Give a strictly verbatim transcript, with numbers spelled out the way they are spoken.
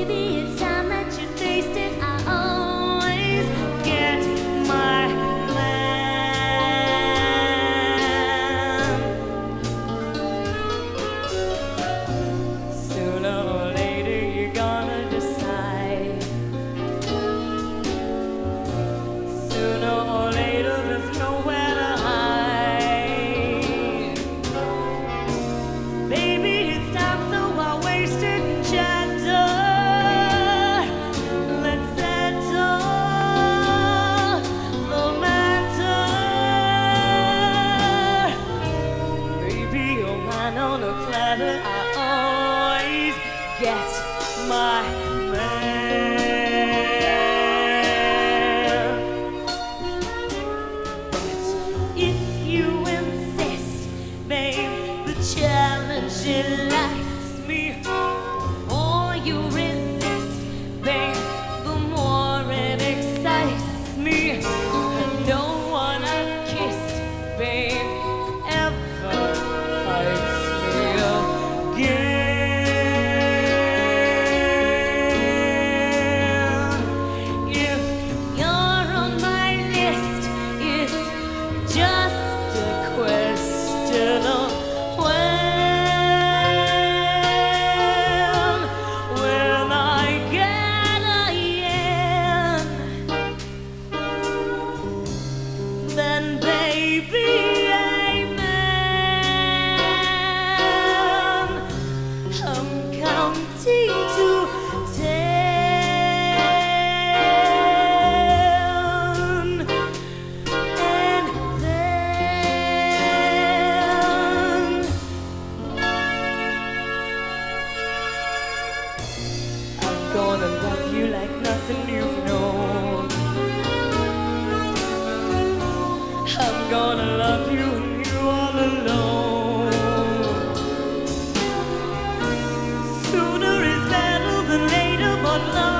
baby, it's time that you faced it. I always get my man. Sooner or later you're gonna decide. Sooner or later there's nowhere to hide. Baby, it's time, so I wasted chatter. Let's settle the matter. Baby, you're mine on a platter. I always get my man. But if you insist, babe, the challenge delights me. Or you resist, babe, the more it excites me. And no one I've kissed, babe, ever fights me again. If you're on my list, it's just a question of when. When I get a yen, then baby, amen. I'm counting to ten, and then I'm gonna love you like nothing you've known. I'm gonna love you and you all alone. Sooner is better than later, but love